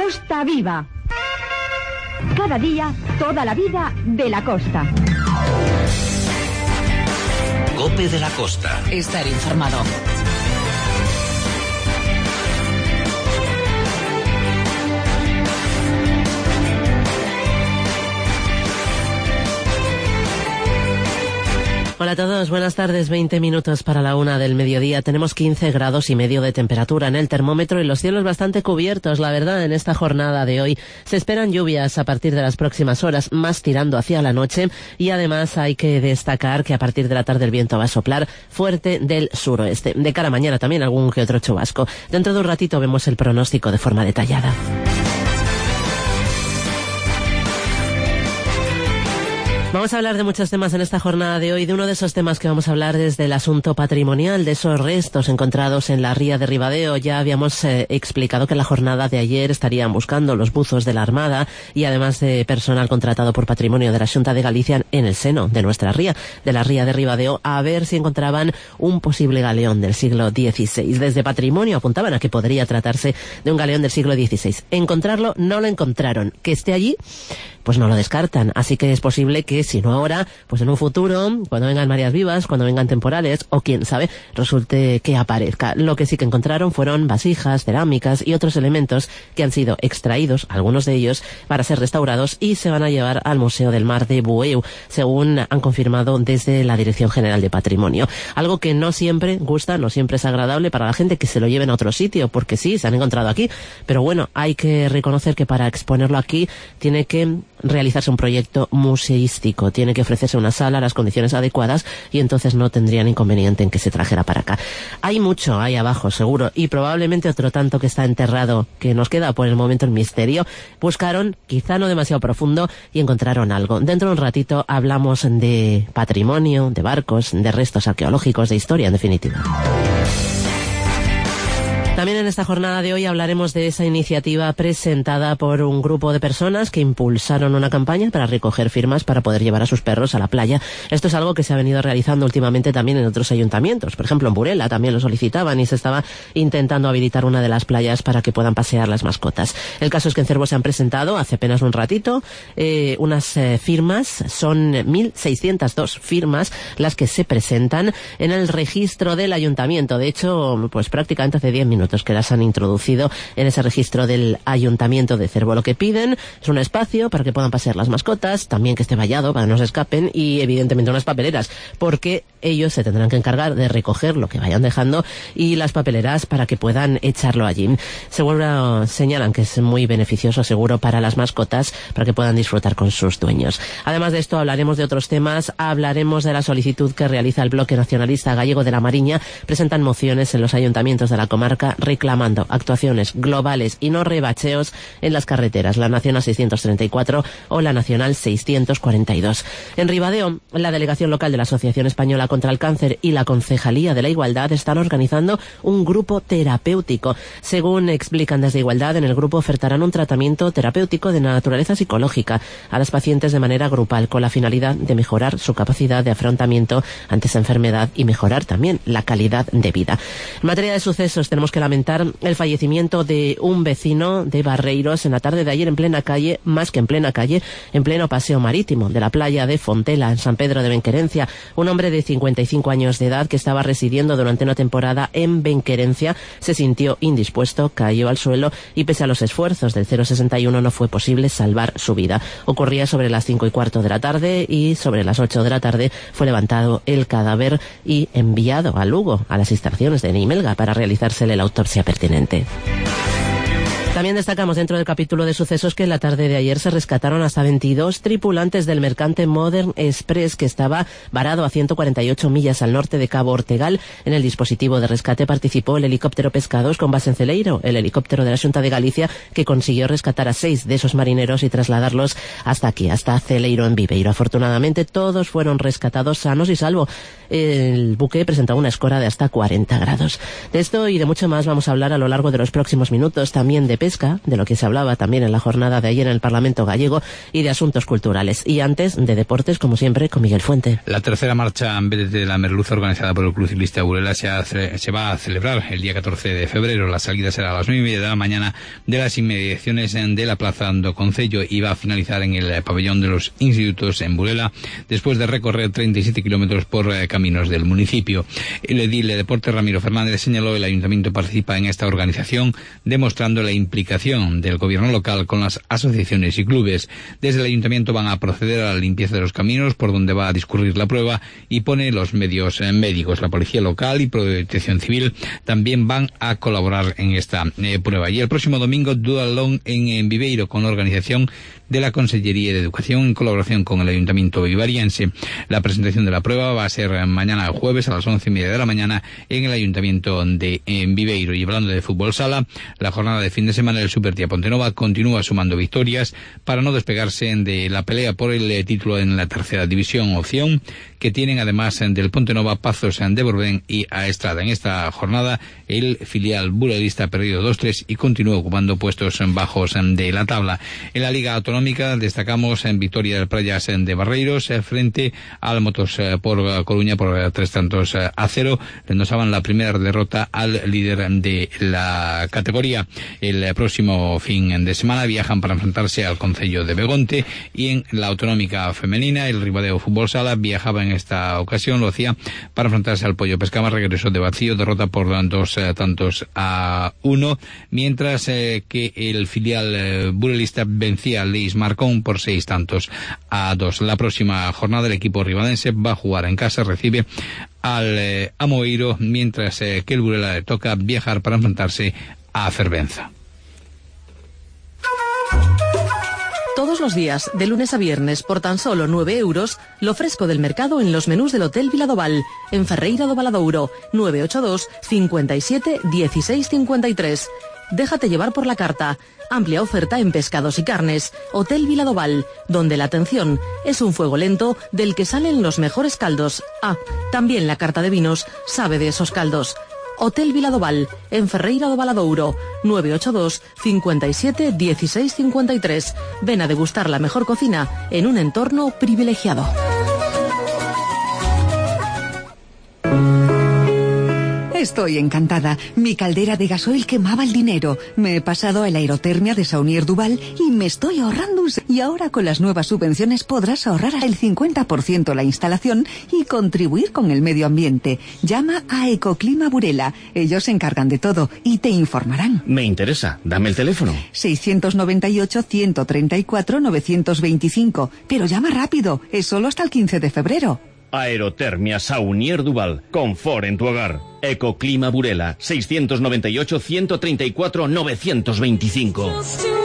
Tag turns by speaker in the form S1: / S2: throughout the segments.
S1: Costa Viva. Cada día, toda la vida de la costa.
S2: COPE de la Costa.
S3: Estar informado.
S4: Hola a todos, buenas tardes, 20 minutos para la 1 del mediodía. Tenemos 15 grados y medio de temperatura en el termómetro y los cielos bastante cubiertos, la verdad, en esta jornada de hoy. Se esperan lluvias a partir de las próximas horas, más tirando hacia la noche, y además hay que destacar que a partir de la tarde el viento va a soplar fuerte del suroeste. De cara a mañana también algún que otro chubasco. Dentro de un ratito vemos el pronóstico de forma detallada. Vamos a hablar de muchos temas en esta jornada de hoy. De uno de esos temas que vamos a hablar es del asunto patrimonial, de esos restos encontrados en la ría de Ribadeo. Ya habíamos explicado que en la jornada de ayer estarían buscando los buzos de la Armada y además de personal contratado por Patrimonio de la Xunta de Galicia en el seno de nuestra ría, de la ría de Ribadeo, a ver si encontraban un posible galeón del siglo XVI. Desde Patrimonio apuntaban a que podría tratarse de un galeón del siglo XVI. Encontrarlo no lo encontraron. Que esté allí, pues no lo descartan. Así que es posible que, si no ahora, pues en un futuro, cuando vengan mareas vivas, cuando vengan temporales, o quién sabe, resulte que aparezca. Lo que sí que encontraron fueron vasijas, cerámicas y otros elementos que han sido extraídos, algunos de ellos, para ser restaurados y se van a llevar al Museo del Mar de Bueu, según han confirmado desde la Dirección General de Patrimonio. Algo que no siempre gusta, no siempre es agradable para la gente que se lo lleven a otro sitio, porque sí, se han encontrado aquí, pero bueno, hay que reconocer que para exponerlo aquí tiene que realizarse un proyecto museístico, tiene que ofrecerse una sala a las condiciones adecuadas y entonces no tendrían inconveniente en que se trajera para acá. Hay mucho ahí abajo, seguro, y probablemente otro tanto que está enterrado, que nos queda por el momento el misterio. Buscaron, quizá no demasiado profundo, y encontraron algo. Dentro de un ratito hablamos de patrimonio, de barcos, de restos arqueológicos, de historia, en definitiva. También en esta jornada de hoy hablaremos de esa iniciativa presentada por un grupo de personas que impulsaron una campaña para recoger firmas para poder llevar a sus perros a la playa. Esto es algo que se ha venido realizando últimamente también en otros ayuntamientos. Por ejemplo, en Burela también lo solicitaban y se estaba intentando habilitar una de las playas para que puedan pasear las mascotas. El caso es que en Cervo se han presentado hace apenas un ratito unas firmas. Son 1.602 firmas las que se presentan en el registro del ayuntamiento. De hecho, pues prácticamente hace 10 minutos que las han introducido en ese registro del Ayuntamiento de Cervo. Lo que piden es un espacio para que puedan pasear las mascotas, también que esté vallado para que no se escapen y evidentemente unas papeleras, porque ellos se tendrán que encargar de recoger lo que vayan dejando y las papeleras para que puedan echarlo allí. Seguro señalan que es muy beneficioso, seguro, para las mascotas, para que puedan disfrutar con sus dueños. Además de esto hablaremos de otros temas, hablaremos de la solicitud que realiza el Bloque Nacionalista Gallego de la Mariña. Presentan mociones en los ayuntamientos de la comarca reclamando actuaciones globales y no rebacheos en las carreteras, la Nacional 634 o la Nacional 642. En Ribadeo, la delegación local de la Asociación Española contra el Cáncer y la Concejalía de la Igualdad están organizando un grupo terapéutico. Según explican desde Igualdad, en el grupo ofertarán un tratamiento terapéutico de naturaleza psicológica a las pacientes de manera grupal, con la finalidad de mejorar su capacidad de afrontamiento ante esa enfermedad y mejorar también la calidad de vida. En materia de sucesos, tenemos que lamentar el fallecimiento de un vecino de Barreiros en la tarde de ayer en plena calle, más que en plena calle, en pleno paseo marítimo de la playa de Fontela, en San Pedro de Benquerencia. Un hombre de 55 años de edad que estaba residiendo durante una temporada en Benquerencia se sintió indispuesto, cayó al suelo y pese a los esfuerzos del 061 no fue posible salvar su vida. Ocurría sobre las 5:15 de la tarde y sobre las 8 de la tarde fue levantado el cadáver y enviado a Lugo, a las instalaciones de Neimelga, para realizársele la autopsia pertinente. También destacamos dentro del capítulo de sucesos que en la tarde de ayer se rescataron hasta 22 tripulantes del mercante Modern Express, que estaba varado a 148 millas al norte de Cabo Ortegal. En el dispositivo de rescate participó el helicóptero Pescados con base en Celeiro, el helicóptero de la Xunta de Galicia, que consiguió rescatar a 6 de esos marineros y trasladarlos hasta aquí, hasta Celeiro en Viveiro. Afortunadamente todos fueron rescatados sanos y salvo. El buque presentaba una escora de hasta 40 grados. De esto y de mucho más vamos a hablar a lo largo de los próximos minutos. También de pesca, de lo que se hablaba también en la jornada de ayer en el Parlamento gallego, y de asuntos culturales. Y antes, de deportes, como siempre, con Miguel Fuente.
S3: La tercera marcha de la merluza organizada por el Club Ciclista Burela se va a celebrar el día 14 de febrero. La salida será a las 9:30 de la mañana de las inmediaciones de la Plaza do Concello y va a finalizar en el pabellón de los institutos en Burela, después de recorrer 37 kilómetros por caminos del municipio. El edil de Deportes, Ramiro Fernández, señaló: el ayuntamiento participa en esta organización demostrando la implicación del gobierno local con las asociaciones y clubes. Desde el ayuntamiento van a proceder a la limpieza de los caminos por donde va a discurrir la prueba y pone los medios médicos. La policía local y Protección Civil también van a colaborar en esta prueba. Y el próximo domingo, duatlón en Viveiro, con la organización de la Consellería de Educación en colaboración con el Ayuntamiento vivariense. La presentación de la prueba va a ser mañana jueves a las 11:30 de la mañana en el Ayuntamiento de Viveiro. Y hablando de fútbol sala, la jornada de fin de semana del Supertía Pontenova continúa sumando victorias para no despegarse de la pelea por el título en la tercera división, opción que tienen además del Pontenova, Pazos de Borbén y Aestrada. En esta jornada el filial buralista ha perdido 2-3 y continúa ocupando puestos bajos de la tabla. En la Liga Autonómica destacamos en victoria del Prayas de Barreiros frente al Motos por Coruña por 3-0. Le endosaban la primera derrota al líder de la categoría. El próximo fin de semana viajan para enfrentarse al Concello de Begonte, y en la Autonómica Femenina el Ribadeo Fútbol Sala viajaba en esta ocasión, lo hacía para enfrentarse al Pollo Pescama, regresó de vacío, derrota por 2-1, mientras que el filial buralista vencía al Leis Marcón por 6-2. La próxima jornada el equipo ribadense va a jugar en casa, recibe al Amoeiro, mientras que el Burela le toca viajar para enfrentarse a Fervenza.
S5: Todos los días, de lunes a viernes, por tan solo 9 euros, lo fresco del mercado en los menús del Hotel Viladoval, en Ferreira do Valadouro, 982 57 16 53. Déjate llevar por la carta. Amplia oferta en pescados y carnes. Hotel Viladoval, donde la atención es un fuego lento del que salen los mejores caldos. Ah, también la carta de vinos sabe de esos caldos. Hotel Viladoval, en Ferreira do Valadouro, 982 57 16 53. Ven a degustar la mejor cocina en un entorno privilegiado.
S6: Estoy encantada. Mi caldera de gasoil quemaba el dinero. Me he pasado a la aerotermia de Saunier Duval y me estoy ahorrando. Y ahora con las nuevas subvenciones podrás ahorrar el 50% la instalación y contribuir con el medio ambiente. Llama a Ecoclima Burela. Ellos se encargan de todo y te informarán.
S2: Me interesa. Dame el teléfono.
S6: 698-134-925. Pero llama rápido. Es solo hasta el 15 de febrero.
S2: Aerotermia Saunier Duval. Confort en tu hogar. Ecoclima Burela. 698-134-925.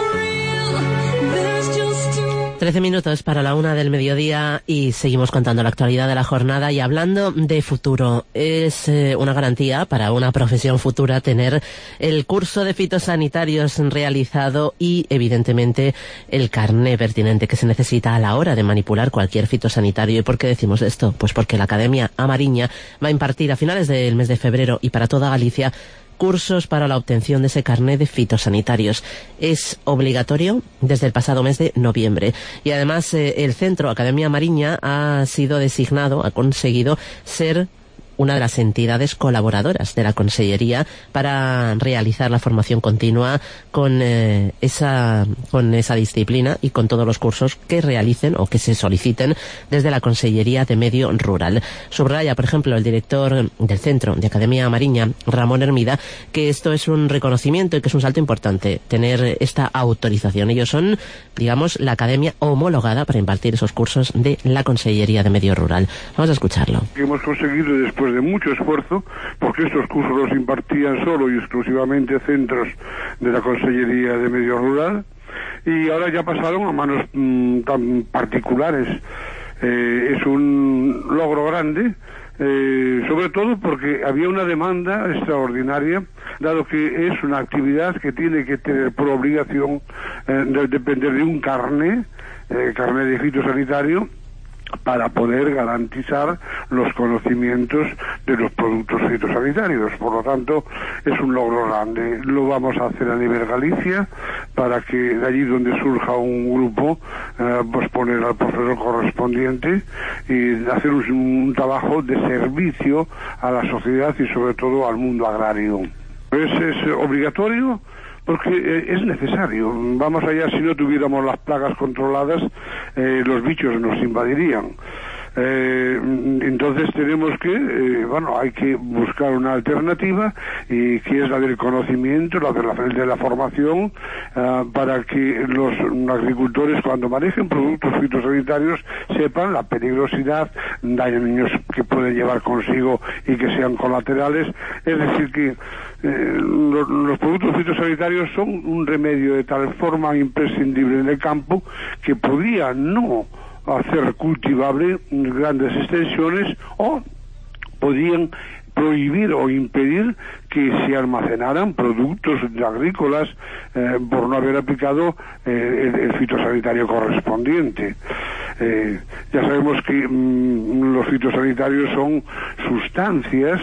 S4: 13 minutos para la 1 del mediodía y seguimos contando la actualidad de la jornada y hablando de futuro. Es una garantía para una profesión futura tener el curso de fitosanitarios realizado y, evidentemente, el carné pertinente que se necesita a la hora de manipular cualquier fitosanitario. ¿Y por qué decimos esto? Pues porque la Academia Amariña va a impartir a finales del mes de febrero y para toda Galicia cursos para la obtención de ese carné de fitosanitarios. Es obligatorio desde el pasado mes de noviembre. Y además el Centro Academia Amariña ha conseguido ser una de las entidades colaboradoras de la Consellería para realizar la formación continua con esa disciplina y con todos los cursos que realicen o que se soliciten desde la Consellería de Medio Rural. Subraya, por ejemplo, el director del Centro de Academia Amariña, Ramón Hermida, que esto es un reconocimiento y que es un salto importante tener esta autorización. Ellos son, digamos, la academia homologada para impartir esos cursos de la Consellería de Medio Rural. Vamos a escucharlo.
S7: Hemos conseguido después de mucho esfuerzo, porque estos cursos los impartían solo y exclusivamente centros de la Consellería de Medio Rural, y ahora ya pasaron a manos tan particulares. Es un logro grande, sobre todo porque había una demanda extraordinaria, dado que es una actividad que tiene que tener por obligación de depender de un carné de fitosanitario, para poder garantizar los conocimientos de los productos fitosanitarios. Por lo tanto, es un logro grande. Lo vamos a hacer a nivel Galicia, para que de allí donde surja un grupo, pues poner al profesor correspondiente y hacer un trabajo de servicio a la sociedad y sobre todo al mundo agrario. Es obligatorio, porque es necesario. Vamos allá, si no tuviéramos las plagas controladas, los bichos nos invadirían. Entonces tenemos que, hay que buscar una alternativa, y que es la del conocimiento, la de la formación, para que los agricultores, cuando manejen productos fitosanitarios, sepan la peligrosidad, daños que pueden llevar consigo y que sean colaterales. Es decir, que los productos fitosanitarios son un remedio de tal forma imprescindible en el campo que podría no hacer cultivable grandes extensiones, o podían prohibir o impedir que se almacenaran productos agrícolas por no haber aplicado el fitosanitario correspondiente. Ya sabemos que los fitosanitarios son sustancias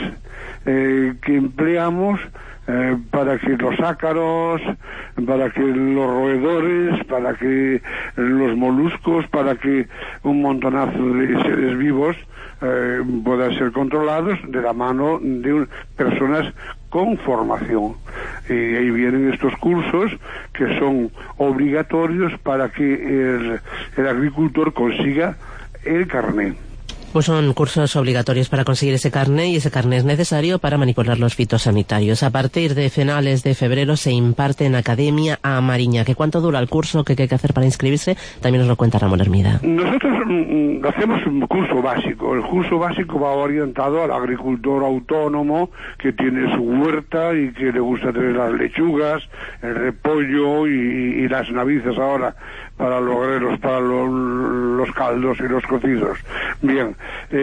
S7: que empleamos para que los ácaros, para que los roedores, para que los moluscos, para que un montonazo de seres vivos puedan ser controlados de la mano de personas con formación. Y ahí vienen estos cursos que son obligatorios para que el agricultor consiga el carné.
S4: Pues son cursos obligatorios para conseguir ese carné, y ese carné es necesario para manipular los fitosanitarios. A partir de finales de febrero se imparte en Academia Amariña. ¿Qué cuánto dura el curso? ¿Qué hay que hacer para inscribirse? También nos lo cuenta Ramón Hermida.
S7: Nosotros hacemos un curso básico. El curso básico va orientado al agricultor autónomo que tiene su huerta y que le gusta tener las lechugas, el repollo y las navizas ahora para logreros, para los caldos y los cocidos. Bien,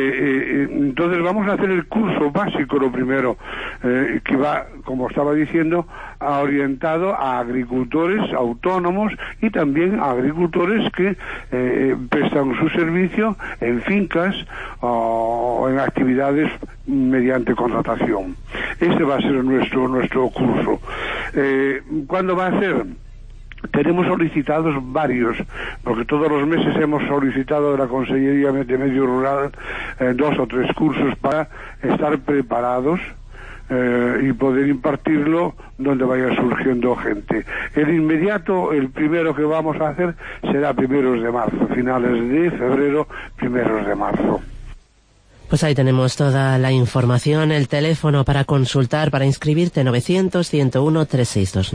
S7: entonces vamos a hacer el curso básico, lo primero, que va, como estaba diciendo, orientado a agricultores autónomos y también a agricultores que prestan su servicio en fincas o en actividades mediante contratación. Ese va a ser nuestro curso. ¿Cuándo va a ser? Tenemos solicitados varios, porque todos los meses hemos solicitado de la Consellería de Medio Rural 2 o 3 cursos para estar preparados y poder impartirlo donde vaya surgiendo gente. El inmediato, el primero que vamos a hacer será primeros de marzo, finales de febrero, primeros de marzo.
S4: Pues ahí tenemos toda la información, el teléfono para consultar, para inscribirte, 900-101-362,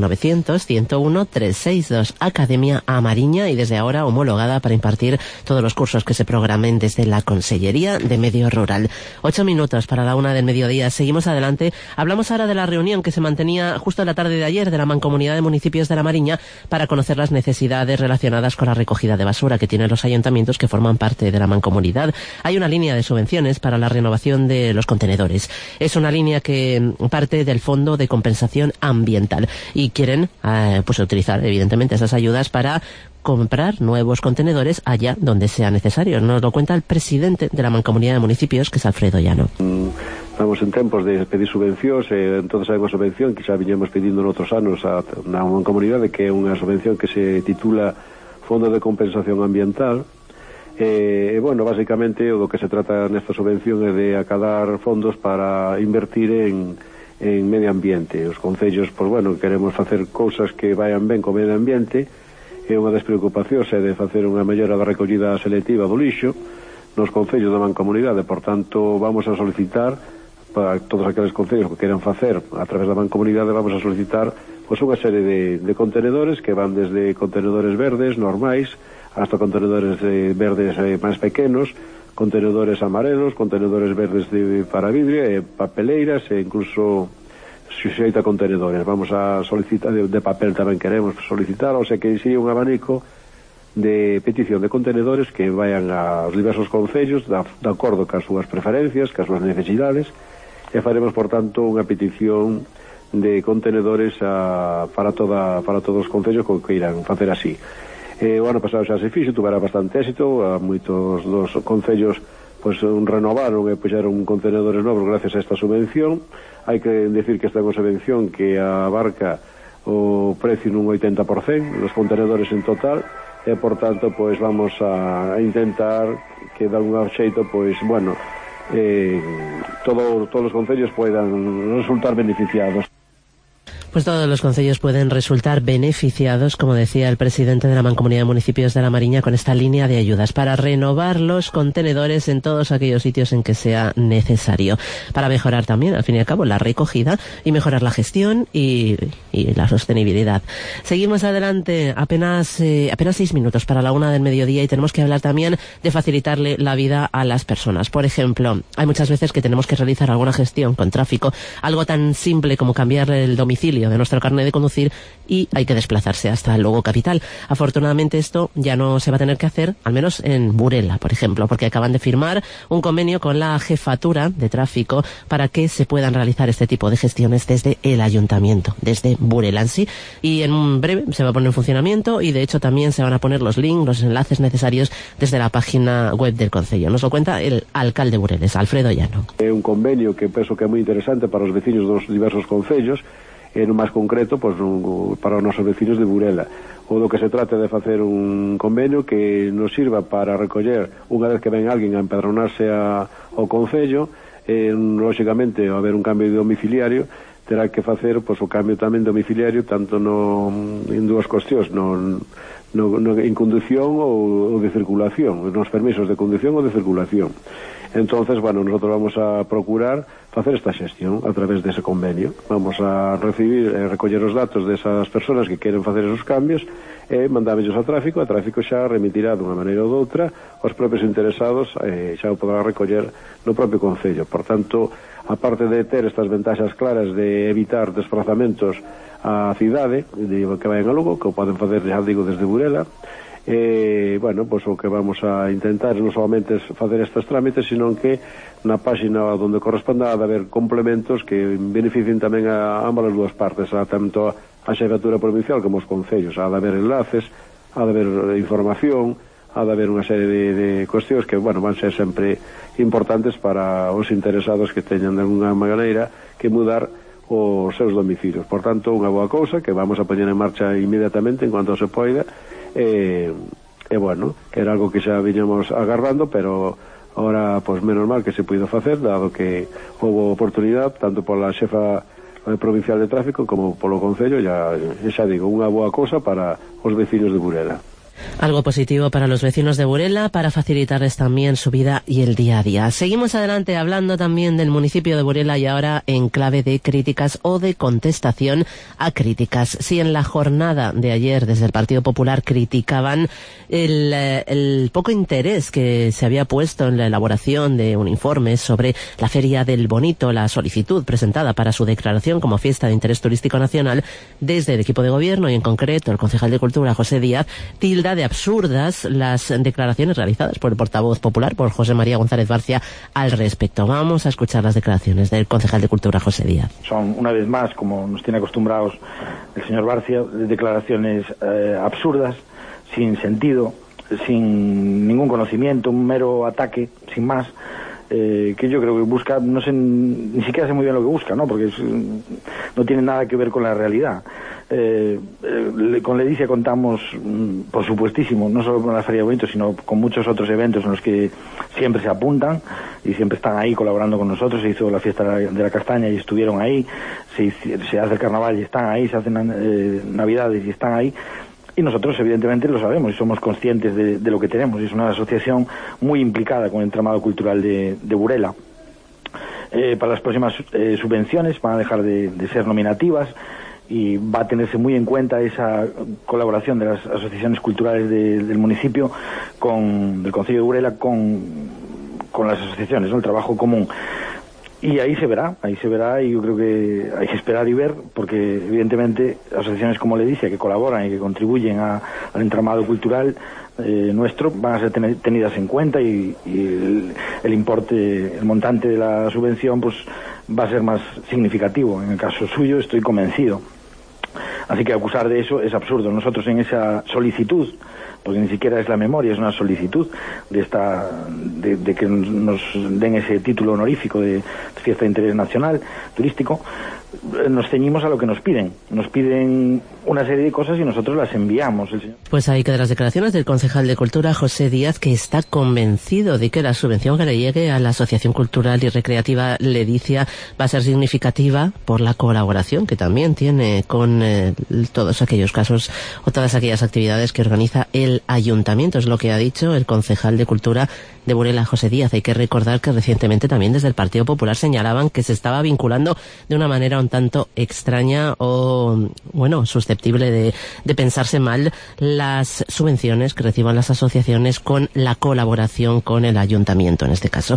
S4: 900-101-362, Academia Amariña, y desde ahora homologada para impartir todos los cursos que se programen desde la Consellería de Medio Rural. 8 minutos para la 1 del mediodía, seguimos adelante. Hablamos ahora de la reunión que se mantenía justo en la tarde de ayer de la Mancomunidad de Municipios de la Mariña para conocer las necesidades relacionadas con la recogida de basura que tienen los ayuntamientos que forman parte de la Mancomunidad. Hay una línea de subvenciones para la renovación de los contenedores. Es una línea que parte del Fondo de Compensación Ambiental y quieren pues utilizar evidentemente esas ayudas para comprar nuevos contenedores allá donde sea necesario. Nos lo cuenta el presidente de la Mancomunidad de Municipios, que es Alfredo Llano.
S8: Estamos en tempos de pedir subvencións, entonces hai unha subvención que xa viñemos pedindo noutros anos na Mancomunidade, que é unha subvención que se titula Fondo de Compensación Ambiental. Bueno, básicamente o do que se trata nesta subvención é de acadar fondos para invertir en medio ambiente. Os concellos, pois bueno, queremos facer cousas que vayan ben co medio ambiente, e unha das preocupacións é de facer unha mellora da recollida selectiva do lixo nos concellos da Mancomunidade. Por tanto, vamos a solicitar para todos aqueles concellos que queran facer a través da Mancomunidade, vamos a solicitar pois unha serie de contenedores que van desde contenedores verdes normais hasta contenedores verdes máis pequenos, contenedores amarelos, contenedores verdes para vidrio, papeleiras e incluso suxeita contenedores. Vamos a solicitar de papel tamén queremos solicitar, o sea que si un abanico de petición de contenedores que vayan aos diversos concellos de acordo cas súas preferencias, cas súas necesidades, e faremos por tanto unha petición de contenedores para todos os concellos que irán facer así. O ano pasado xa se fixo, tuvera bastante éxito, a moitos dos concellos pois renovaron e puxeron contenedores novos gracias a esta subvención. Hai que decir que esta é unha subvención que abarca o precio nun 80% dos contenedores en total, e por tanto pois vamos a intentar que de algún xeito pois bueno, todos os concellos poidan resultar beneficiados.
S4: Pues todos los concellos pueden resultar beneficiados, como decía el presidente de la Mancomunidad de Municipios de La Mariña, con esta línea de ayudas para renovar los contenedores en todos aquellos sitios en que sea necesario, para mejorar también, al fin y al cabo, la recogida y mejorar la gestión y la sostenibilidad. Seguimos adelante, apenas 6 minutos para la 1 del mediodía, y tenemos que hablar también de facilitarle la vida a las personas. Por ejemplo, hay muchas veces que tenemos que realizar alguna gestión con tráfico, algo tan simple como cambiar el domicilio de nuestro carnet de conducir, y hay que desplazarse hasta Lugo capital. Afortunadamente esto ya no se va a tener que hacer, al menos en Burela, por ejemplo, porque acaban de firmar un convenio con la Jefatura de Tráfico para que se puedan realizar este tipo de gestiones desde el ayuntamiento, desde Burela en sí, y en breve se va a poner en funcionamiento, y de hecho también se van a poner los links, los enlaces necesarios desde la página web del concello. Nos lo cuenta el alcalde de Bureles, Alfredo Llano.
S8: É un convenio que penso que é moi interesante para os veciños dos diversos concellos, e no máis concreto pois, para os nosos vecinos de Burela. O do que se trata de facer un convenio que nos sirva para recoller, unha vez que ven alguén a empadronarse ao concello, lógicamente ao haber un cambio de domiciliario terá que facer pois, o cambio tamén domiciliario tanto en dúas cuestións, en condución ou de circulación, nos permisos de condución ou de circulación. Entonces, bueno, nosotros vamos a procurar facer esta xestión a través dese convenio. Vamos a recibir e recoller os datos desas persoas que queren facer esos cambios e mandámoslos a tráfico xa remitirá dunha maneira ou doutra os propios interesados, xa o podrá recoller no propio concello. Por tanto, aparte de ter estas ventaxas claras de evitar desplazamentos á cidade, que vayan a Lugo, que o poden facer, xa digo, desde Burela, bueno, pois o que vamos a intentar non solamente facer estes trámites, sino que na página onde corresponda a haber complementos que beneficien tamén a ambas as dúas partes, tanto a Xefatura Provincial como os concellos. Ha de haber enlaces, ha de haber información, ha de haber unha serie de cuestións que, bueno, van ser sempre importantes para os interesados que teñan de alguna maneira que mudar os seus domicilios. Por tanto, unha boa cousa que vamos a poñer en marcha inmediatamente en cuanto se poida. Bueno, que era algo que xa viñamos agardando, pero ahora, pues menos mal que se puido facer, dado que houve oportunidade tanto pola xefa provincial de tráfico como polo concello. Xa digo, unha boa cousa para os vecinos de Burela.
S4: Algo positivo para los vecinos de Burela, para facilitarles también su vida y el día a día. Seguimos adelante hablando también del municipio de Burela, y ahora en clave de críticas o de contestación a críticas. Si en la jornada de ayer desde el Partido Popular criticaban el poco interés que se había puesto en la elaboración de un informe sobre la Feria del Bonito, la solicitud presentada para su declaración como fiesta de interés turístico nacional, desde el equipo de gobierno y en concreto el concejal de Cultura, José Díaz, tilda de absurdas las declaraciones realizadas por el portavoz popular, por José María González Barcia, al respecto. Vamos a escuchar las declaraciones del concejal de Cultura, José Díaz.
S9: Son, una vez más, como nos tiene acostumbrados el señor Barcia, declaraciones absurdas, sin sentido, sin ningún conocimiento, un mero ataque, sin más, que yo creo que busca, no sé, ni siquiera sé muy bien lo que busca, ¿no? Porque no tiene nada que ver con la realidad. Con Ledicia contamos, por supuestísimo, no solo con la Feria de Bonito, sino con muchos otros eventos en los que siempre se apuntan y siempre están ahí colaborando con nosotros. Se hizo la fiesta de la castaña y estuvieron ahí, se hace el carnaval y están ahí, se hacen navidades y están ahí. Y nosotros evidentemente lo sabemos y somos conscientes de lo que tenemos. Es una asociación muy implicada con el entramado cultural de Burela. Para las próximas subvenciones van a dejar de ser nominativas y va a tenerse muy en cuenta esa colaboración de las asociaciones culturales del municipio del Concello de Burela con las asociaciones, ¿no? El trabajo común. Y ahí se verá y yo creo que hay que esperar y ver, porque evidentemente asociaciones como Ledicia, que colaboran y que contribuyen al entramado cultural nuestro, van a ser tenidas en cuenta y el montante de la subvención pues va a ser más significativo. En el caso suyo estoy convencido. Así que acusar de eso es absurdo. Nosotros en esa solicitud, porque ni siquiera es la memoria, es una solicitud de que nos den ese título honorífico de fiesta de interés nacional turístico, nos ceñimos a lo que nos piden. Nos piden una serie de cosas y nosotros las enviamos.
S4: Pues ahí quedan las declaraciones del concejal de Cultura, José Díaz, que está convencido de que la subvención que le llegue a la Asociación Cultural y Recreativa Ledicia va a ser significativa por la colaboración que también tiene con todos aquellos casos o todas aquellas actividades que organiza el Ayuntamiento. Es lo que ha dicho el concejal de Cultura de Burela, José Díaz. Hay que recordar que recientemente también desde el Partido Popular señalaban que se estaba vinculando de una manera un tanto extraña o, bueno, susceptible de pensarse mal las subvenciones que reciban las asociaciones con la colaboración con el Ayuntamiento, en este caso.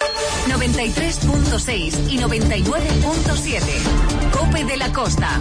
S10: 93.6 y 99.7. COPE de la Costa.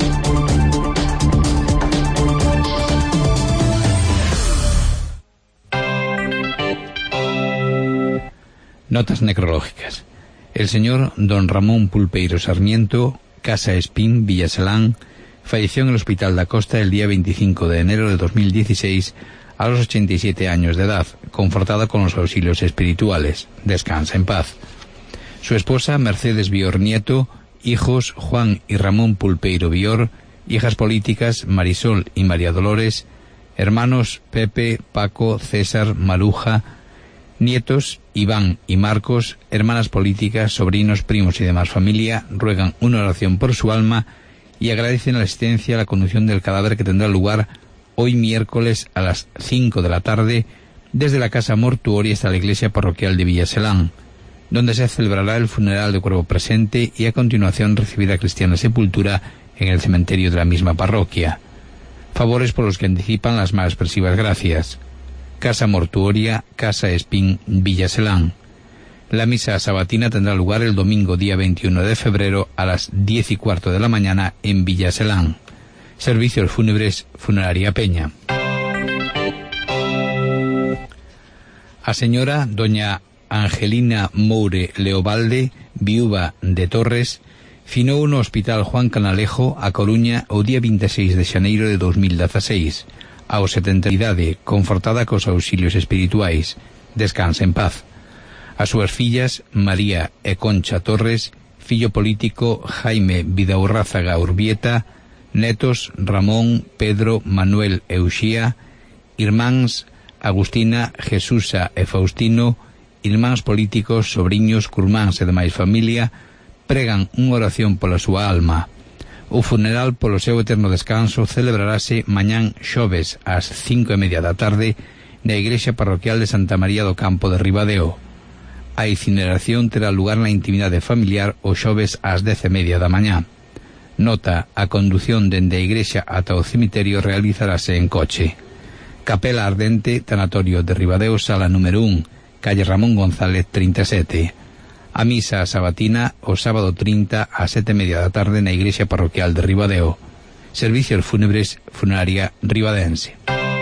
S3: Notas necrológicas. El señor don Ramón Pulpeiro Sarmiento, Casa Espín, Villaselán, falleció en el Hospital da Costa el día 25 de enero de 2016 a los 87 años de edad, confortada con los auxilios espirituales. Descansa en paz. Su esposa, Mercedes Bior Nieto, hijos Juan y Ramón Pulpeiro Bior, hijas políticas Marisol y María Dolores, hermanos Pepe, Paco, César, Maruja, nietos Iván y Marcos, hermanas políticas, sobrinos, primos y demás familia, ruegan una oración por su alma y agradecen la asistencia a la conducción del cadáver que tendrá lugar hoy miércoles a las 5 de la tarde desde la casa mortuoria hasta la iglesia parroquial de Villaselán, donde se celebrará el funeral de cuerpo presente y a continuación recibirá cristiana sepultura en el cementerio de la misma parroquia. Favores por los que anticipan las más expresivas gracias. Casa Mortuoria, Casa Espín, Villaselán. La misa sabatina tendrá lugar el domingo día 21 de febrero a las 10:15 de la mañana en Villaselán. Servicios fúnebres, Funeraria Peña. A señora doña Angelina Moure Leobalde, viúva de Torres, finou no Hospital Juan Canalejo, a Coruña, o día 26 de xaneiro de 2016, ao 70 de idade, confortada cos auxilios espirituais. Descansa en paz. As súas fillas, María e Concha Torres, fillo político Jaime Vidaurrázaga Urbieta, netos Ramón, Pedro, Manuel e Uxía, irmáns Agustina, Jesusa e Faustino, irmáns políticos, sobriños, curmáns e demais familia, pregan unha oración pola súa alma. O funeral polo seu eterno descanso celebrarase mañán xoves ás 5:30 da tarde na igrexa parroquial de Santa María do Campo de Ribadeo. A incineración terá lugar na intimidade familiar o xoves ás 10:30 da mañá. Nota: a condución dende a igrexa ata o cemiterio realizarase en coche. Capela Ardente, Tanatorio de Ribadeo, sala número 1, calle Ramón González 37. A misa sabatina o sábado 30 a 7:30 da tarde na igrexa parroquial de Ribadeo. Servicios fúnebres, Funeraria Ribadense.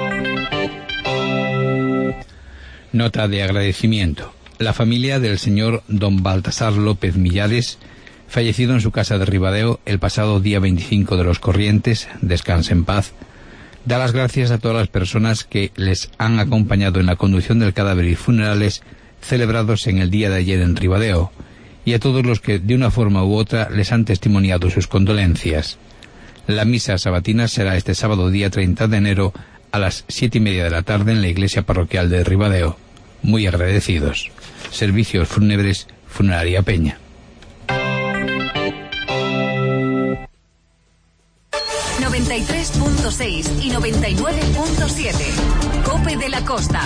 S3: Nota de agradecimiento. La familia del señor don Baltasar López Millares, fallecido en su casa de Ribadeo el pasado día 25 de los Corrientes, descanse en paz, da las gracias a todas las personas que les han acompañado en la conducción del cadáver y funerales celebrados en el día de ayer en Ribadeo, y a todos los que de una forma u otra les han testimoniado sus condolencias. La misa sabatina será este sábado día 30 de enero a las 7:30 de la tarde en la iglesia parroquial de Ribadeo. Muy agradecidos. Servicios fúnebres, Funeraria Peña.
S10: 93.6 y 99.7. COPE de la Costa.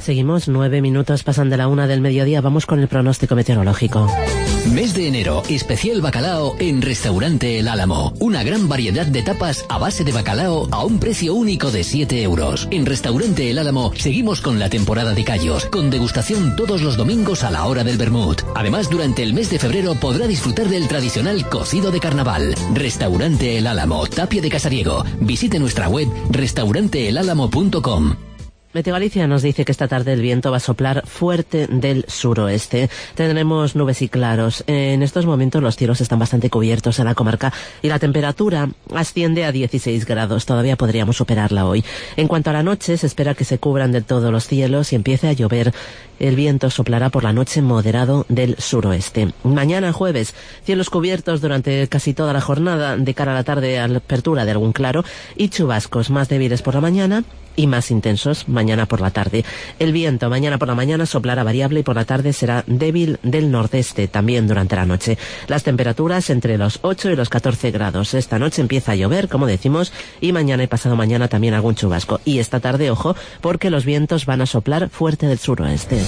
S4: Seguimos, 9 minutos pasan de la 1 del mediodía. Vamos con el pronóstico meteorológico.
S11: Mes de enero, especial bacalao en Restaurante El Álamo. Una gran variedad de tapas a base de bacalao a un precio único de 7 euros. En Restaurante El Álamo seguimos con la temporada de callos, con degustación todos los domingos a la hora del vermut. Además, durante el mes de febrero podrá disfrutar del tradicional cocido de carnaval. Restaurante El Álamo, Tapia de Casariego. Visite nuestra web restauranteelálamo.com.
S4: Meteo Galicia nos dice que esta tarde el viento va a soplar fuerte del suroeste. Tendremos nubes y claros. En estos momentos los cielos están bastante cubiertos en la comarca y la temperatura asciende a 16 grados. Todavía podríamos superarla hoy. En cuanto a la noche, se espera que se cubran de todo los cielos y empiece a llover. El viento soplará por la noche moderado del suroeste. Mañana jueves, cielos cubiertos durante casi toda la jornada. De cara a la tarde, apertura de algún claro y chubascos más débiles por la mañana y más intensos mañana por la tarde. El viento mañana por la mañana soplará variable y por la tarde será débil del nordeste también durante la noche. Las temperaturas entre los 8 y los 14 grados. Esta noche empieza a llover, como decimos, y mañana y pasado mañana también algún chubasco. Y esta tarde, ojo, porque los vientos van a soplar fuerte del suroeste.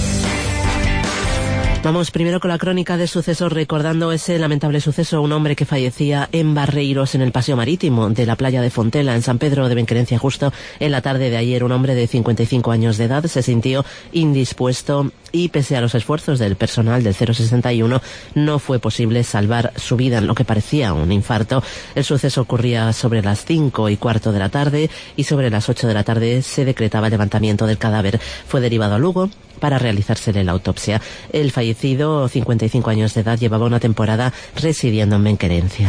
S4: Vamos primero con la crónica de sucesos, recordando ese lamentable suceso, un hombre que fallecía en Barreiros, en el paseo marítimo de la playa de Fontela, en San Pedro de Benquerencia, justo en la tarde de ayer. Un hombre de 55 años de edad se sintió indispuesto y, pese a los esfuerzos del personal del 061, no fue posible salvar su vida en lo que parecía un infarto. El suceso ocurría sobre las 5:15 de la tarde y sobre las 8 de la tarde se decretaba el levantamiento del cadáver. Fue derivado a Lugo para realizársele la autopsia. El fallecido, 55 años de edad, llevaba una temporada residiendo en Benquerencia.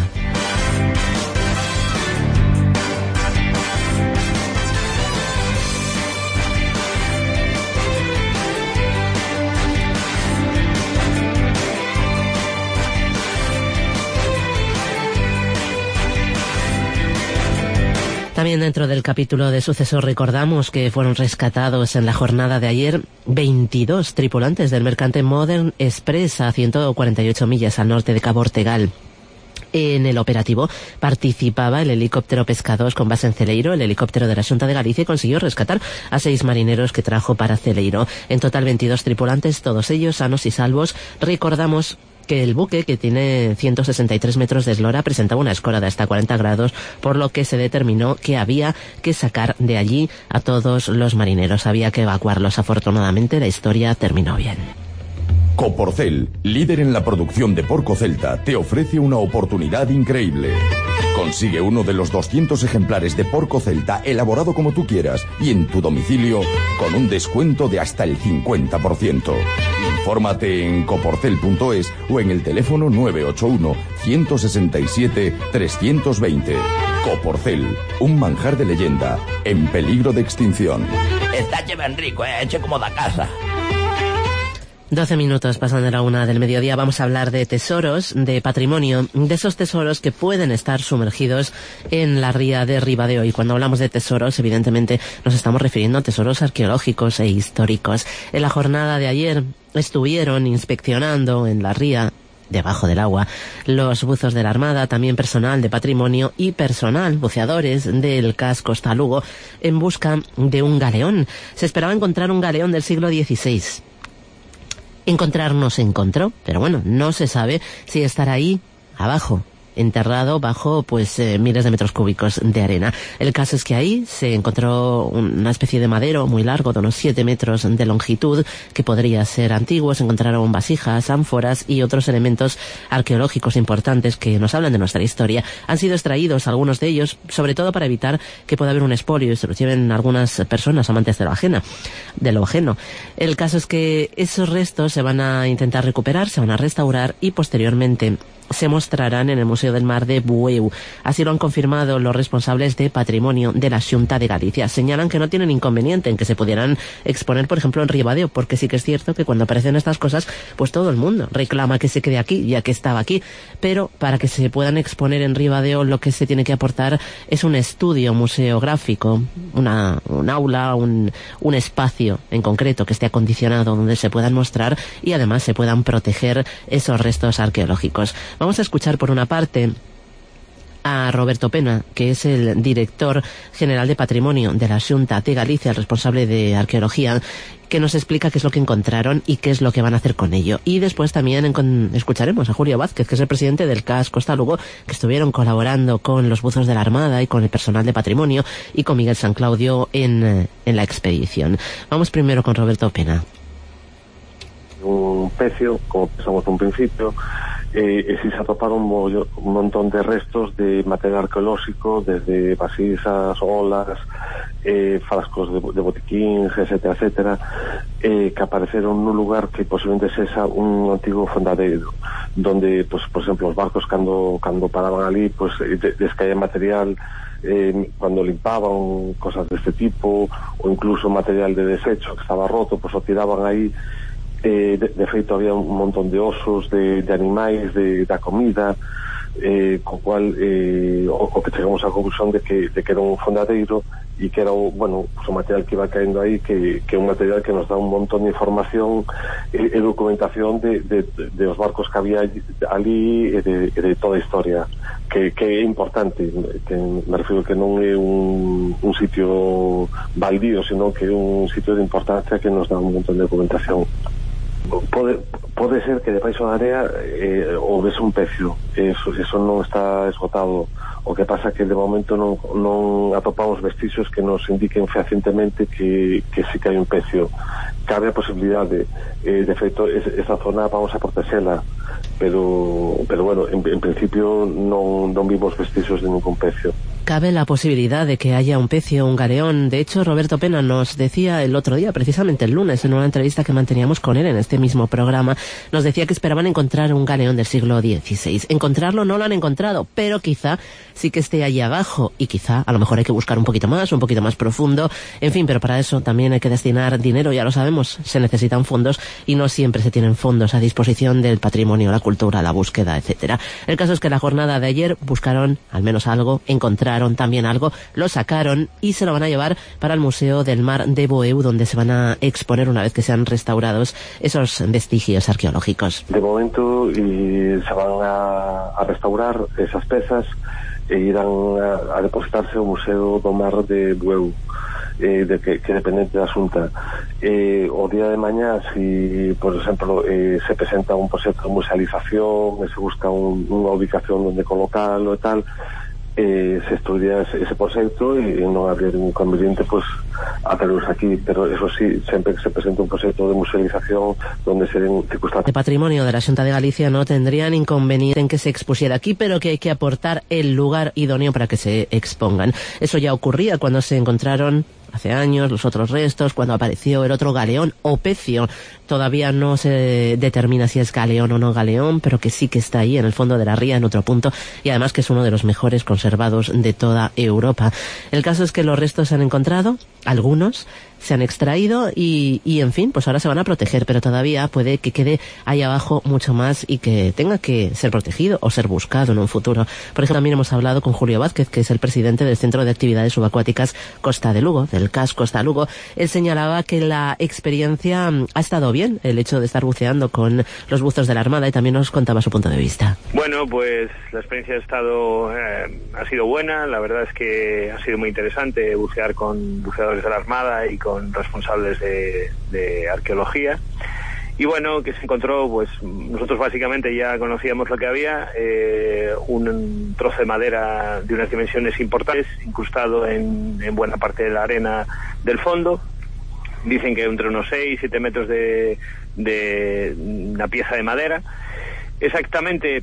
S4: También dentro del capítulo de sucesos recordamos que fueron rescatados en la jornada de ayer 22 tripulantes del mercante Modern Express a 148 millas al norte de Cabo Ortegal. En el operativo participaba el helicóptero Pescados con base en Celeiro. El helicóptero de la Xunta de Galicia consiguió rescatar a 6 marineros que trajo para Celeiro. En total 22 tripulantes, todos ellos sanos y salvos. Recordamos que el buque, que tiene 163 metros de eslora, presentaba una escora de hasta 40 grados, por lo que se determinó que había que sacar de allí a todos los marineros. Había que evacuarlos. Afortunadamente, la historia terminó bien.
S12: Coporcel, líder en la producción de porco celta, te ofrece una oportunidad increíble. Consigue uno de los 200 ejemplares de porco celta elaborado como tú quieras y en tu domicilio con un descuento de hasta el 50%. Infórmate en coporcel.es o en el teléfono 981-167-320. Coporcel, un manjar de leyenda en peligro de extinción.
S13: Está bien rico, hecho como da casa.
S4: 12 minutos pasan de la 1 del mediodía. Vamos a hablar de tesoros, de patrimonio, de esos tesoros que pueden estar sumergidos en la ría de Ribadeo. Y cuando hablamos de tesoros, evidentemente nos estamos refiriendo a tesoros arqueológicos e históricos. En la jornada de ayer estuvieron inspeccionando en la ría, debajo del agua, los buzos de la Armada, también personal de patrimonio y personal, buceadores del CAS Costa Lugo, en busca de un galeón. Se esperaba encontrar un galeón del siglo XVI. Encontrar no se encontró, pero bueno, no se sabe si estará ahí abajo, enterrado bajo miles de metros cúbicos de arena. El caso es que ahí se encontró una especie de madero muy largo, de unos 7 metros de longitud, que podría ser antiguo. Se encontraron vasijas, ánforas y otros elementos arqueológicos importantes que nos hablan de nuestra historia. Han sido extraídos algunos de ellos, sobre todo para evitar que pueda haber un expolio y se los lleven algunas personas amantes de lo ajeno. El caso es que esos restos se van a intentar recuperar, se van a restaurar y posteriormente se mostrarán en el Museo del Mar de Bueu. Así lo han confirmado los responsables de patrimonio de la Xunta de Galicia. Señalan que no tienen inconveniente en que se pudieran exponer, por ejemplo, en Ribadeo, porque sí que es cierto que cuando aparecen estas cosas, pues todo el mundo reclama que se quede aquí, ya que estaba aquí. Pero para que se puedan exponer en Ribadeo, lo que se tiene que aportar es un estudio museográfico, un aula, un espacio en concreto que esté acondicionado donde se puedan mostrar y además se puedan proteger esos restos arqueológicos. Vamos a escuchar por una parte a Roberto Pena, que es el director general de Patrimonio de la Xunta de Galicia, el responsable de arqueología, que nos explica qué es lo que encontraron y qué es lo que van a hacer con ello. Y después también escucharemos a Julio Vázquez, que es el presidente del CAS Costa Lugo, que estuvieron colaborando con los buzos de la Armada y con el personal de Patrimonio y con Miguel San Claudio en la expedición. Vamos primero con Roberto Pena.
S14: Un pecio, como pensamos un principio, e si se atoparon un montón de restos de material arqueolóxico, desde vasijas, olas, frascos de botiquíns, etcétera, etcétera, que apareceron nun lugar que posiblemente sexa un antigo fondadeiro, donde, pues, por exemplo, os barcos cando paraban ali, pues, descaía material, cuando limpaban cosas deste tipo, ou incluso material de desecho que estaba roto, pues o tiraban aí. De feito había un montón de osos de animais, da comida, co cual o que chegamos á conclusión de que era un fondadeiro e que era o material que iba caendo aí, que é un material que nos dá un montón de información e documentación de os barcos que había ali e de toda a historia, que é importante, que me refiro que non é un sitio baldío, sino que é un sitio de importancia que nos dá un montón de documentación. Pode ser que debaixo da area houvese un pecio, eso non está esgotado. O que pasa que de momento non atopamos vestixios que nos indiquen fehacientemente que sí que hai un pecio. Cabe a posibilidade, de feito esa zona vamos a protexela, pero bueno, en principio non vimos vestixios de ningún pecio.
S4: Cabe la posibilidad de que haya un pecio, un galeón. De hecho, Roberto Pena nos decía el otro día, precisamente el lunes, en una entrevista que manteníamos con él en este mismo programa, nos decía que esperaban encontrar un galeón del siglo XVI. Encontrarlo no lo han encontrado, pero quizá sí que esté allí abajo, y quizá a lo mejor hay que buscar un poquito más profundo. En fin, pero para eso también hay que destinar dinero, ya lo sabemos, se necesitan fondos y no siempre se tienen fondos a disposición del patrimonio, la cultura, la búsqueda, etcétera. El caso es que la jornada de ayer buscaron al menos algo, encontraron también algo, lo sacaron y se lo van a llevar para el Museo del Mar de Boeu, donde se van a exponer una vez que sean restaurados esos vestigios arqueológicos.
S14: De momento se van a restaurar esas pezas e irán a depositarse ao Museo do Mar de Boeu, que é dependente da Xunta. O día de mañá, si por exemplo se presenta un proxecto de musealización e se busca unha ubicación onde colocalo e tal, se estudia ese proxecto e non habría ningún inconveniente a terlos aquí, pero eso sí, sempre que se presenta un proxecto de musealización donde se den circunstancias.
S4: De Patrimonio de la Xunta de Galicia no tendrían inconveniente en que se expusiera aquí, pero que hay que aportar el lugar idóneo para que se expongan. Eso ya ocurría cuando se encontraron hace años los otros restos, cuando apareció el otro galeón o pecio. Todavía no se determina si es galeón o no galeón, pero que sí que está ahí en el fondo de la ría, en otro punto, y además que es uno de los mejores conservados de toda Europa. El caso es que los restos se han encontrado, algunos se han extraído y en fin, pues ahora se van a proteger, pero todavía puede que quede ahí abajo mucho más y que tenga que ser protegido o ser buscado en un futuro. Por ejemplo, también hemos hablado con Julio Vázquez, que es el presidente del Centro de Actividades Subacuáticas Costa de Lugo, del CAS Costa Lugo. Él señalaba que la experiencia ha estado bien, el hecho de estar buceando con los buzos de la Armada, y también nos contaba su punto de vista.
S15: Bueno, pues la experiencia ha sido buena, la verdad es que ha sido muy interesante bucear con buceadores de la Armada y con responsables de arqueología. Y bueno, que se encontró, pues nosotros básicamente ya conocíamos lo que había, un trozo de madera de unas dimensiones importantes, incrustado en buena parte de la arena del fondo. Dicen que entre unos 6-7 metros de una pieza de madera. Exactamente,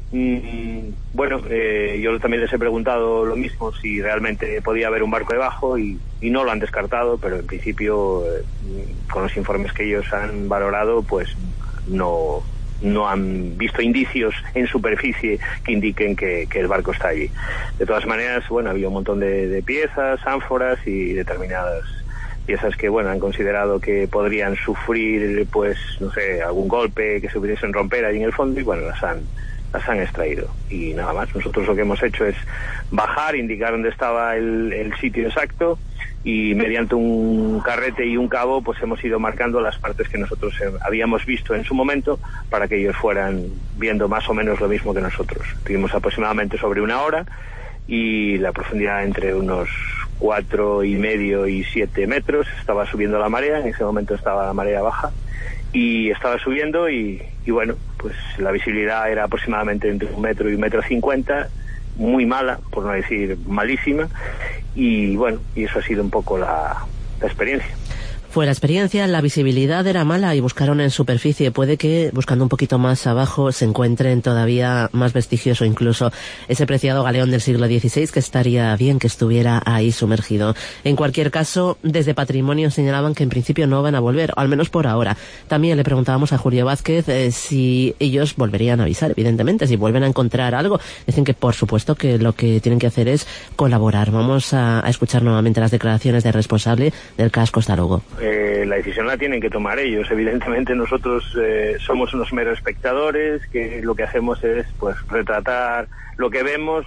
S15: yo también les he preguntado lo mismo, si realmente podía haber un barco debajo, y no lo han descartado, pero en principio, con los informes que ellos han valorado, pues no han visto indicios en superficie que indiquen que el barco está allí. De todas maneras, había un montón de piezas, ánforas y determinadas piezas que han considerado que podrían sufrir algún golpe, que se pudiesen romper ahí en el fondo, y las han extraído. Y nada más, nosotros lo que hemos hecho es bajar, indicar dónde estaba el sitio exacto, y mediante un carrete y un cabo hemos ido marcando las partes que nosotros habíamos visto en su momento, para que ellos fueran viendo más o menos lo mismo que nosotros. Tuvimos aproximadamente sobre una hora, y la profundidad entre unos 4,5 y 7 metros. Estaba subiendo la marea, en ese momento estaba la marea baja y estaba subiendo y bueno, pues la visibilidad era aproximadamente entre 1 metro y 1,50 m, muy mala, por no decir malísima, y bueno, y eso ha sido un poco la experiencia.
S4: Fue la experiencia, la visibilidad era mala y buscaron en superficie. Puede que, buscando un poquito más abajo, se encuentren todavía más vestigios o incluso ese preciado galeón del siglo XVI, que estaría bien que estuviera ahí sumergido. En cualquier caso, desde Patrimonio señalaban que en principio no van a volver, o al menos por ahora. También le preguntábamos a Julio Vázquez si ellos volverían a avisar, evidentemente, si vuelven a encontrar algo. Dicen que, por supuesto, que lo que tienen que hacer es colaborar. Vamos a escuchar nuevamente las declaraciones del responsable del CAS Costa Lugo.
S15: La decisión la tienen que tomar ellos. Evidentemente nosotros somos unos meros espectadores, que lo que hacemos es pues retratar lo que vemos,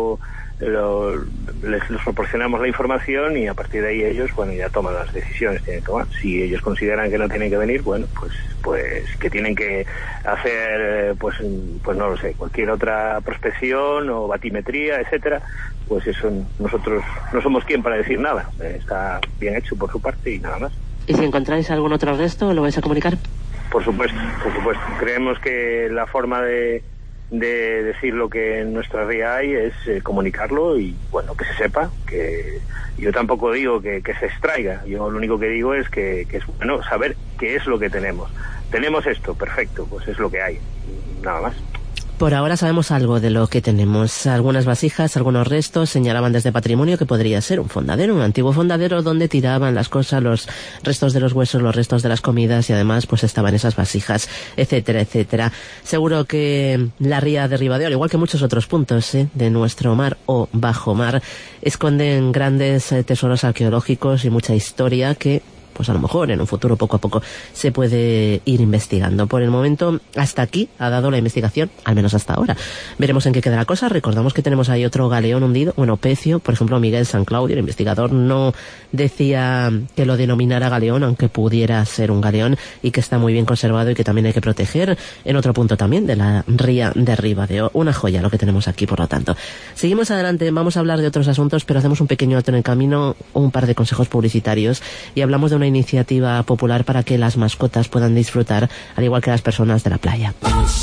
S15: les proporcionamos la información y a partir de ahí ellos, bueno, ya toman las decisiones que tienen que tomar. Si ellos consideran que no tienen que venir, bueno, pues que tienen que hacer, pues no lo sé, cualquier otra prospección o batimetría, etcétera, pues eso nosotros no somos quien para decir nada. Está bien hecho por su parte y nada más.
S4: ¿Y si encontráis algún otro resto, lo vais a comunicar?
S15: Por supuesto, por supuesto. Creemos que la forma de decir lo que en nuestra ría hay es comunicarlo y, bueno, que se sepa, que yo tampoco digo que se extraiga, yo lo único que digo es que es bueno saber qué es lo que tenemos. Tenemos esto, perfecto, pues es lo que hay, nada más.
S4: Por ahora sabemos algo de lo que tenemos. Algunas vasijas, algunos restos, señalaban desde Patrimonio que podría ser un fondadero, un antiguo fondadero donde tiraban las cosas, los restos de los huesos, los restos de las comidas y además pues estaban esas vasijas, etcétera, etcétera. Seguro que la ría de Ribadeo, al igual que muchos otros puntos de nuestro mar o bajo mar, esconden grandes tesoros arqueológicos y mucha historia que pues a lo mejor en un futuro poco a poco se puede ir investigando. Por el momento, hasta aquí ha dado la investigación, al menos hasta ahora. Veremos en qué queda la cosa. Recordamos que tenemos ahí otro galeón hundido, bueno, pecio, por ejemplo, Miguel San Claudio, el investigador, no decía que lo denominara galeón, aunque pudiera ser un galeón, y que está muy bien conservado y que también hay que proteger en otro punto también de la ría de Ribadeo. Una joya lo que tenemos aquí, por lo tanto. Seguimos adelante, vamos a hablar de otros asuntos, pero hacemos un pequeño alto en el camino, un par de consejos publicitarios, y hablamos de una iniciativa popular para que las mascotas puedan disfrutar, al igual que las personas de la playa.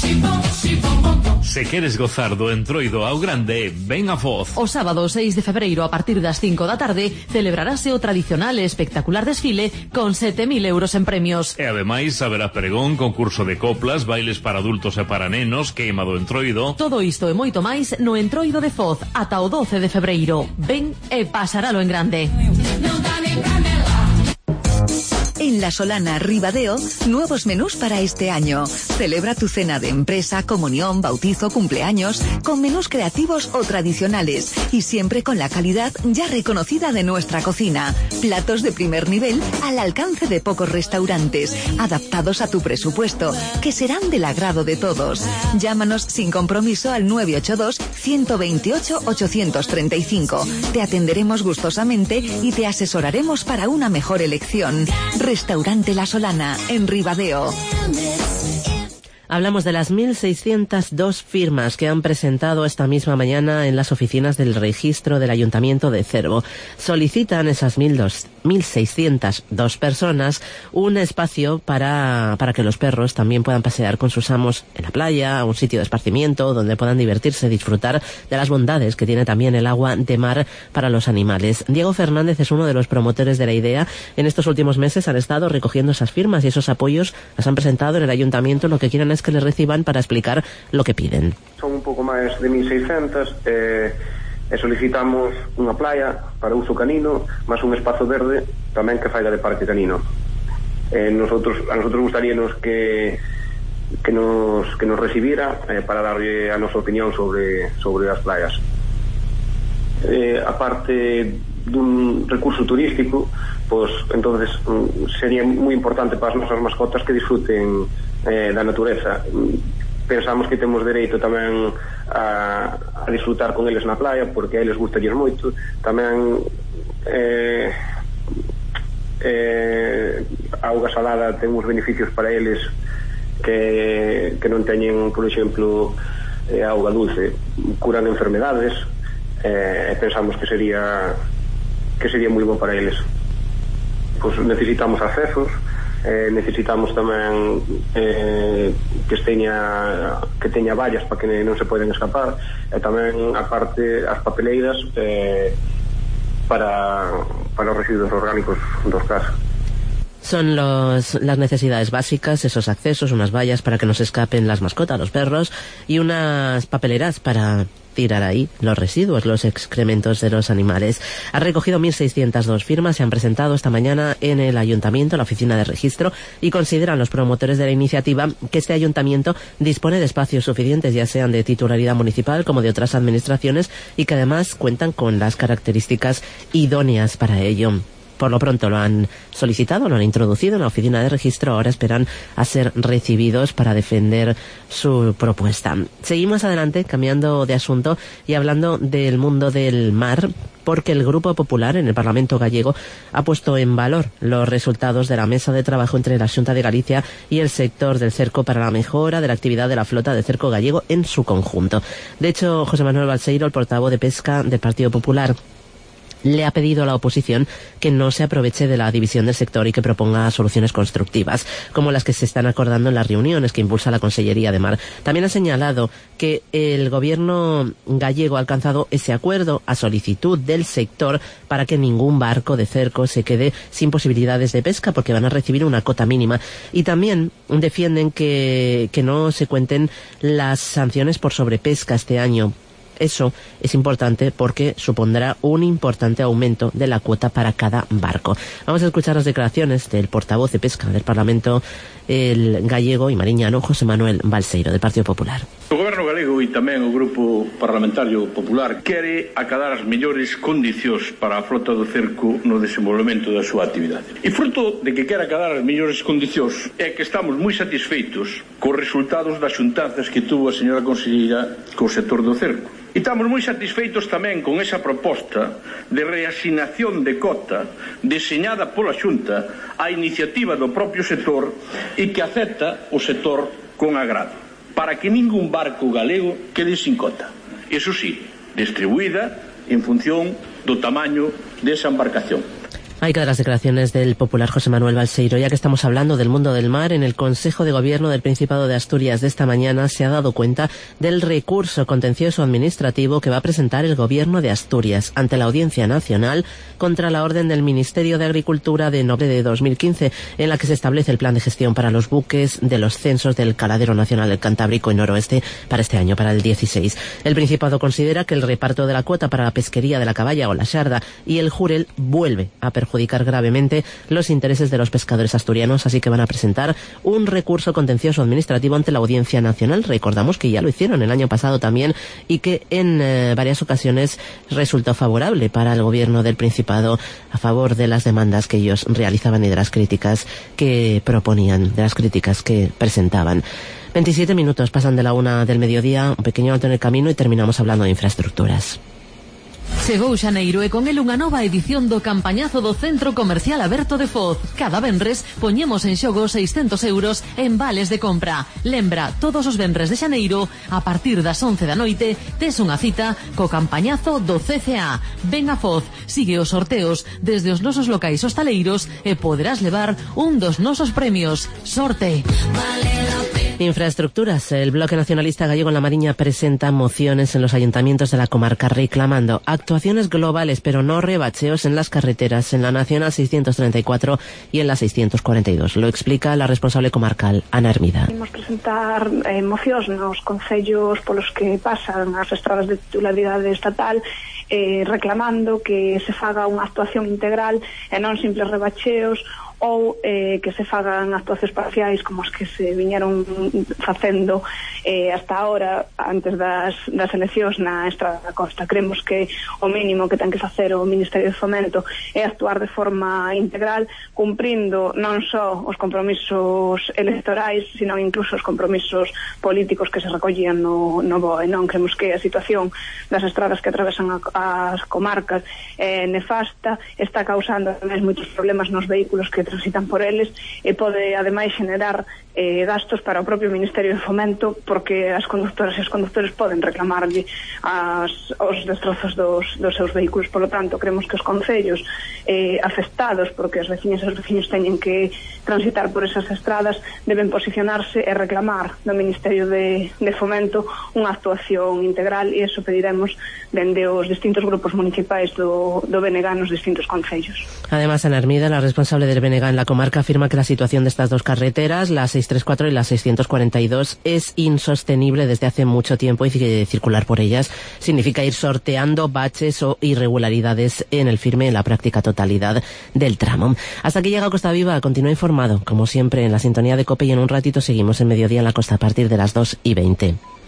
S16: Se queres gozar do entroido ao grande, ven a Foz.
S5: O sábado 6 de febreiro a partir das 5 da tarde celebrarase o tradicional e espectacular desfile con 7.000 euros en premios.
S16: E ademais haberá pregón, concurso de coplas, bailes para adultos e para nenos, queima do entroido.
S5: Todo isto e moito máis no entroido de Foz ata o 12 de febreiro. Ven e pasaralo en grande.
S6: En La Solana, Ribadeo, nuevos menús para este año. Celebra tu cena de empresa, comunión, bautizo, cumpleaños, con menús creativos o tradicionales y siempre con la calidad ya reconocida de nuestra cocina. Platos de primer nivel al alcance de pocos restaurantes, adaptados a tu presupuesto, que serán del agrado de todos. Llámanos sin compromiso al 982-128-835. Te atenderemos gustosamente y te asesoraremos para una mejor elección. Restaurante La Solana, en Ribadeo.
S4: Hablamos de las 1.602 firmas que han presentado esta misma mañana en las oficinas del registro del Ayuntamiento de Cervo. Solicitan esas 1.602 personas un espacio para que los perros también puedan pasear con sus amos en la playa, un sitio de esparcimiento donde puedan divertirse, disfrutar de las bondades que tiene también el agua de mar para los animales. Diego Fernández es uno de los promotores de la idea. En estos últimos meses han estado recogiendo esas firmas y esos apoyos las han presentado en el Ayuntamiento. Lo que quieren es que les reciban para explicar lo que piden.
S17: Son un pouco máis de 1.600 e solicitamos unha playa para uso canino, máis un espazo verde tamén que faiga de parque canino. A nosotros gustaríanos que nos recibiera para darlle a nosa opinión sobre as playas. Aparte dun recurso turístico, pues entonces sería moi importante para as nosas mascotas que disfruten da natureza. Pensamos que temos dereito tamén a disfrutar con eles na playa, porque a eles gustalles moito. Tamén a auga salada ten uns beneficios para eles que non teñen, por exemplo, a auga dulce. Curan enfermedades, pensamos que sería moi bo para eles. Pois necesitamos accesos, necesitamos tamén que teña vallas para que non se poden escapar, e tamén aparte as papeleiras para os residuos orgánicos dos casas.
S4: Son las necesidades básicas, esos accesos, unas vallas para que no se escapen las mascotas, los perros, y unas papeleras para tirar ahí los residuos, los excrementos de los animales. Ha recogido 1.602 firmas, se han presentado esta mañana en el ayuntamiento, la oficina de registro, y consideran los promotores de la iniciativa que este ayuntamiento dispone de espacios suficientes, ya sean de titularidad municipal como de otras administraciones, y que además cuentan con las características idóneas para ello. Por lo pronto lo han solicitado, lo han introducido en la oficina de registro, ahora esperan a ser recibidos para defender su propuesta. Seguimos adelante, cambiando de asunto y hablando del mundo del mar, porque el Grupo Popular en el Parlamento gallego ha puesto en valor los resultados de la mesa de trabajo entre la Xunta de Galicia y el sector del cerco para la mejora de la actividad de la flota de cerco gallego en su conjunto. De hecho, José Manuel Balseiro, el portavoz de Pesca del Partido Popular, le ha pedido a la oposición que no se aproveche de la división del sector y que proponga soluciones constructivas, como las que se están acordando en las reuniones que impulsa la Consellería de Mar. También ha señalado que el gobierno gallego ha alcanzado ese acuerdo a solicitud del sector para que ningún barco de cerco se quede sin posibilidades de pesca, porque van a recibir una cota mínima. Y también defienden que no se cuenten las sanciones por sobrepesca este año. Eso es importante porque supondrá un importante aumento de la cuota para cada barco. Vamos a escuchar las declaraciones del portavoz de Pesca del Parlamento, el gallego y mariñano José Manuel Balseiro, del Partido Popular.
S18: O Goberno galego e tamén o Grupo Parlamentario Popular quere acadar as mellores condicións para a flota do cerco no desenvolvemento da súa actividade. E fruto de que quere acadar as mellores condicións é que estamos moi satisfeitos cos resultados das xuntanzas que tuvo a señora conselleira co sector do cerco. E estamos moi satisfeitos tamén con esa proposta de reasignación de cota deseñada pola Xunta á iniciativa do propio sector e que acepta o sector con agrado, para que ningún barco galego quede sin cota. Eso sí, distribuída en función do tamaño desa embarcación.
S4: Hay que dar las declaraciones del popular José Manuel Balseiro. Ya que estamos hablando del mundo del mar, en el Consejo de Gobierno del Principado de Asturias de esta mañana se ha dado cuenta del recurso contencioso administrativo que va a presentar el Gobierno de Asturias ante la Audiencia Nacional contra la orden del Ministerio de Agricultura de noviembre de 2015, en la que se establece el plan de gestión para los buques de los censos del Caladero Nacional del Cantábrico y Noroeste para este año, para el 16. El Principado considera que el reparto de la cuota para la pesquería de la caballa o la xarda y el jurel vuelve a perjudicar gravemente los intereses de los pescadores asturianos, así que van a presentar un recurso contencioso administrativo ante la Audiencia Nacional. Recordamos que ya lo hicieron el año pasado también y que en varias ocasiones resultó favorable para el gobierno del Principado a favor de las demandas que ellos realizaban y de las críticas que proponían, de las críticas que presentaban. 27 minutos pasan de la 1 del mediodía, un pequeño alto en el camino y terminamos hablando de infraestructuras.
S5: Chegou xaneiro e con el unha nova edición do campañazo do Centro Comercial Aberto de Foz. Cada venres poñemos en xogo 600 euros en vales de compra. Lembra, todos os venres de xaneiro, a partir das 11 da noite, tes unha cita co campañazo do CCA. Ven a Foz, sigue os sorteos desde os nosos locais hostaleiros e poderás levar un dos nosos premios. Sorte!
S4: Infraestructuras. El Bloque Nacionalista Gallego en la Mariña presenta mociones en los ayuntamientos de la comarca reclamando actuaciones globales, pero no rebacheos en las carreteras, en la Nacional 634 y en la 642. Lo explica la responsable comarcal, Ana Hermida.
S19: Imos presentar mocións nos concellos polos que pasan as estradas de titularidade estatal, reclamando que se faga unha actuación integral e non simples rebacheos, ou que se fagan actuacións parciais como as que se viñeron facendo hasta ahora antes das eleccións na Estrada da Costa. Creemos que o mínimo que ten que facer o Ministerio de Fomento é actuar de forma integral, cumprindo non só os compromisos electorais, sino incluso os compromisos políticos que se recollían no BOE. Non creemos que a situación das estradas que atravesan as comarcas é nefasta, está causando ademais moitos problemas nos vehículos que transitan por eles, e pode ademais generar gastos para o propio Ministerio de Fomento, porque as conductoras e os conductores poden reclamarlle os destrozos dos seus vehículos. Por lo tanto, creemos que os concellos afectados, porque as veciñas e os veciños teñen que transitar por esas estradas, deben posicionarse e reclamar do Ministerio de Fomento unha actuación integral, e iso pediremos dende os distintos grupos municipais do BNG nos distintos concellos.
S4: Además, Ana Hermida, la responsable del BNG en la comarca, afirma que la situación de estas dos carreteras, la 634 y la 642, es insostenible desde hace mucho tiempo, y que circular por ellas significa ir sorteando baches o irregularidades en el firme en la práctica totalidad del tramo. Hasta aquí llega Costa Viva. Continúa informado, como siempre, en la sintonía de COPE, y en un ratito seguimos en Mediodía en la Costa a partir de las 2:20.